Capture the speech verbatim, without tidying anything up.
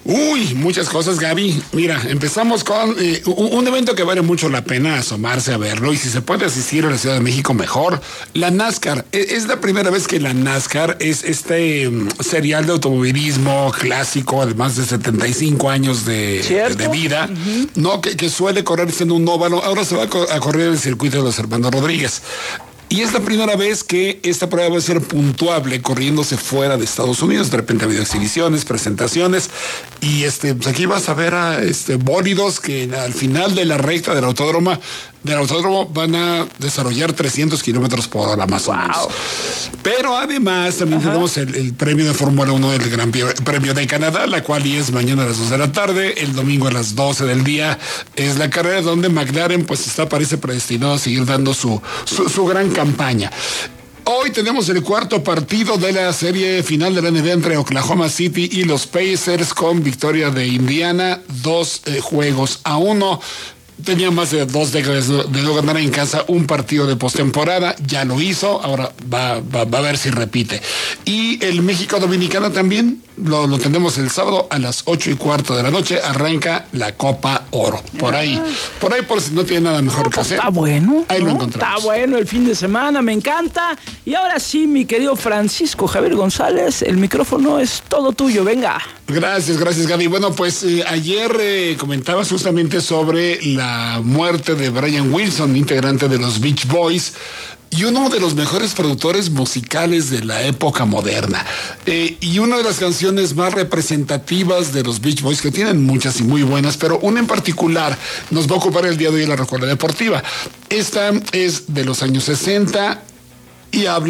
Uy, muchas cosas, Gaby. Mira, empezamos con eh, un, un evento que vale mucho la pena asomarse a verlo, y si se puede asistir a la Ciudad de México, mejor. La NASCAR. Es, es la primera vez que la NASCAR es este um, serial de automovilismo clásico, además de setenta y cinco años de, de vida, uh-huh. no que, que suele correrse en un óvalo. Ahora se va a, co- a correr en el circuito de los Hermanos Rodríguez. Y es la primera vez que esta prueba va a ser puntuable corriéndose fuera de Estados Unidos. De repente ha habido exhibiciones, presentaciones, y este, pues aquí vas a ver a este, bólidos que al final de la recta del autódromo, del autódromo van a desarrollar trescientos kilómetros por hora más wow. o menos. Pero además también Ajá. tenemos el, el premio de Fórmula uno del Gran Premio de Canadá, la cual es mañana a las dos de la tarde, el domingo a las doce del día. Es la carrera donde McLaren pues está, parece predestinado a seguir dando su, su, su gran campaña. Hoy tenemos el cuarto partido de la serie final de la N B A entre Oklahoma City y los Pacers, con victoria de Indiana, dos eh, juegos a uno. Tenía más de dos décadas de no ganar en casa un partido de postemporada, ya lo hizo, ahora va, va, va a ver si repite. Y el México Dominicana también lo, lo tenemos el sábado a las ocho y cuarto de la noche, arranca la Copa Oro. Por ahí, por ahí, por si no tiene nada mejor no, que hacer. Está bueno. Ahí ¿no? lo encontramos. Está bueno el fin de semana, me encanta. Y ahora sí, mi querido Francisco Javier González, el micrófono es todo tuyo, venga. Gracias, gracias, Gaby. Bueno, pues eh, ayer eh, comentabas justamente sobre la muerte de Brian Wilson, integrante de los Beach Boys, y uno de los mejores productores musicales de la época moderna. Eh, y una de las canciones más representativas de los Beach Boys, que tienen muchas y muy buenas, pero una en particular nos va a ocupar el día de hoy en la Recuerda Deportiva. Esta es de los años sesenta y habla